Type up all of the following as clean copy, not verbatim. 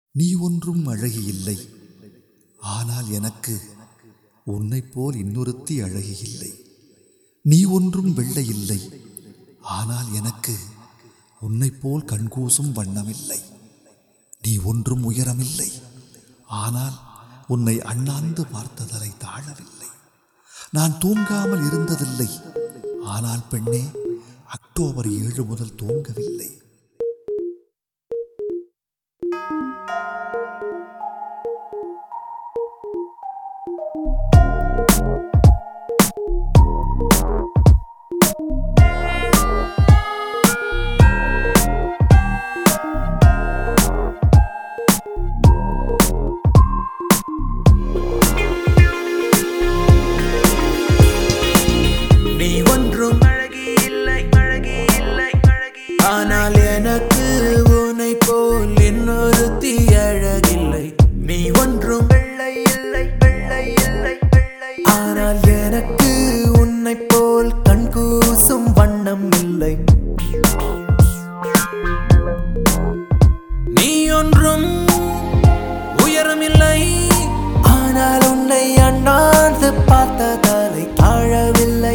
நீ ஒன்றும் அழகி இல்லை, ஆனால் எனக்கு உன்னை போல் இன்னொருத்தி அழகி இல்லை. நீ ஒன்றும் வெள்ளை இல்லை, ஆனால் எனக்கு உன்னை போல் கண்கூசும் வண்ணமில்லை. நீ ஒன்றும் உயரமில்லை, ஆனால் உன்னை அண்ணாந்து பார்த்ததலை தாழவில்லை. நான் தூங்காமல் இருந்ததில்லை, ஆனால் பெண்ணே, அக்டோபர் 7 முதல் தூங்கவில்லை. ஆனால் எனக்கு உன்னை போல் இன்னொருத்தி அழகில்லை. நீ ஒன்றும் வெள்ளை இல்லை, வெள்ளை இல்லை, வெள்ளை. ஆனால் எனக்கு உன்னை போல் கண்கூசும் வண்ணம் இல்லை. நீ ஒன்றும் உயரமில்லை, ஆனால் உன்னை அண்ணாந்து பார்த்ததாலை தாழவில்லை.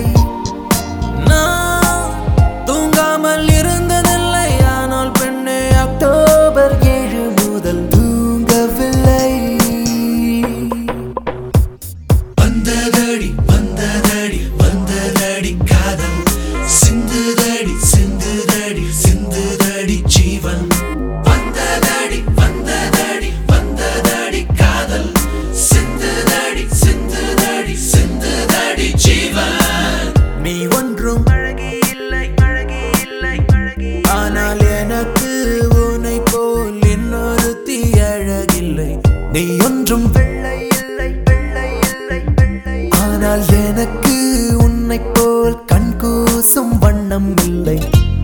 தூங்காமல் இருந்ததில்லை, ஆனால் பெண்ணே, அக்டோபர் 7 முதல் தூங்கவில்லை. வந்ததடி வந்ததடி வந்ததடி காதல், சிந்துதடி சிந்துதடி சிந்துதடி ஜீவன். வந்ததடி வந்ததடி வந்ததடி காதல், சிந்துதடி சிந்துதடி சிந்துதடி ஜீவன். நீ ஒன்றும் ஆனால் எனக்கு உன்னை போல் இன்னொருத்தி அழகில்லை. நீ ஒன்றும் வெள்ளை இல்லை, வெள்ளை இல்லை, வெள்ளை. ஆனால் எனக்கு உன்னை போல் கண்கூசும் வண்ணம் இல்லை.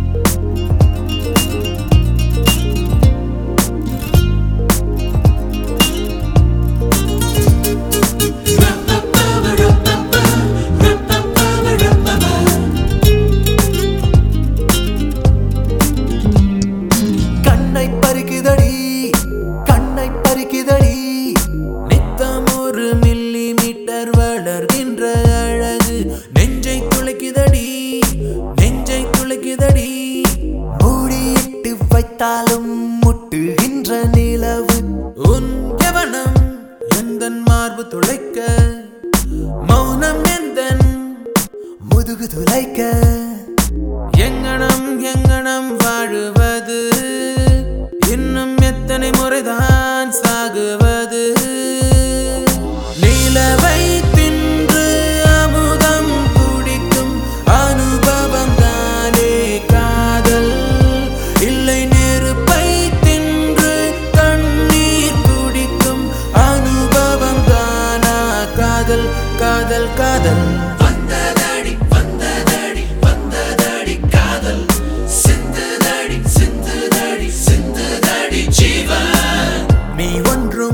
நித்தம் 1 மில்லிமீட்டர் வளர்கின்ற அழகு நெஞ்சை துளைக்குதடி, நெஞ்சை துளைக்குதடி. மூடியிட்டு வைத்தாலும் முட்டுகின்ற நிலவு உன் கவனம் எந்தன் மார்பு துளைக்க, மௌனம் எந்தன் முதுகு துளைக்க. எங்கனம் எங்கனம் வாழுவது, இன்னும் எத்தனை முறைதான் சாகுவது. நிலவை தின்று அமுதம் குடிக்கும் அனுபவம் தானே காதல். இல்லை, நெருப்பை தின்று தண்ணீர் குடிக்கும் அனுபவம் தானா காதல், காதல், காதல். வந்ததடி வந்ததடி வந்ததடி காதல், சிந்துதடி சிந்துதடி சிந்துதடி ஜீவன். நீ ஒன்றும்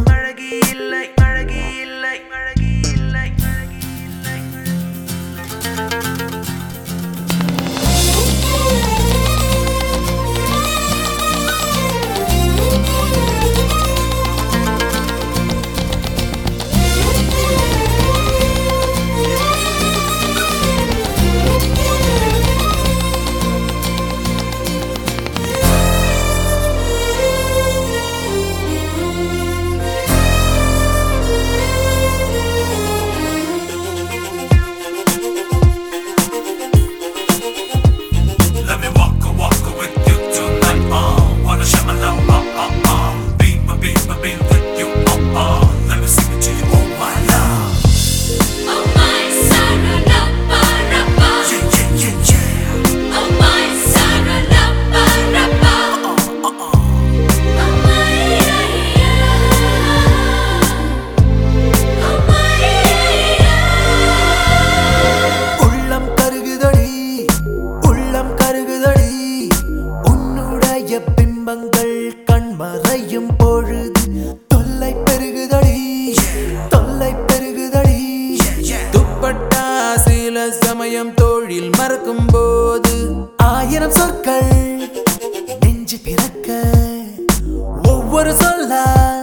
கண்மறையும் பொழுது தொல்லை பெருகுதடி, தொல்லை பெருகுதடி. துப்பட்டா சில சமயம் தோழில் மறக்கும் போது 1000 சொற்கள் நெஞ்சு பிறக்க, ஒவ்வொரு சொல்ல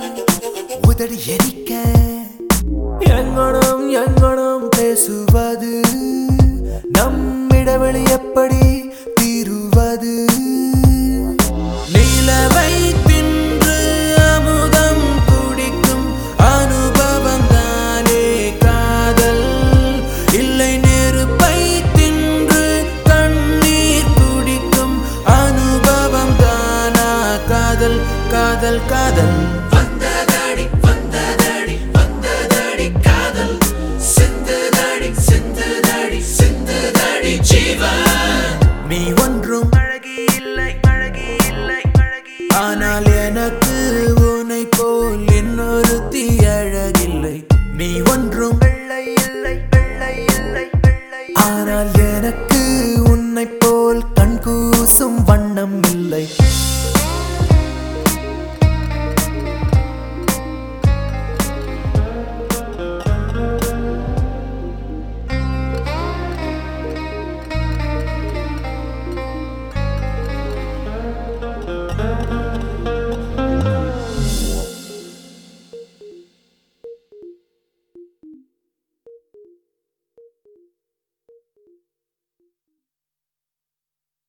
போகுதடி எரிக்க எங்கனம் எங்கனம் பேசுவது நம்மிடவெளி எப்படி தீருவது நிலவை தின்று அமுதம் குடிக்கும் அனுபவம் தானே காதல் இல்லை நெருப்பை தின்று கண்ணீர் குடிக்கும் அனுபவம் தானா காதல் காதல் காதல் வந்ததடி வந்ததடி வந்ததடி காதல் சிந்துதடி சிந்துதடி சிந்துதடி ஜீவன் நீ ஒன்றும் அழகி இல்லை ஆனால்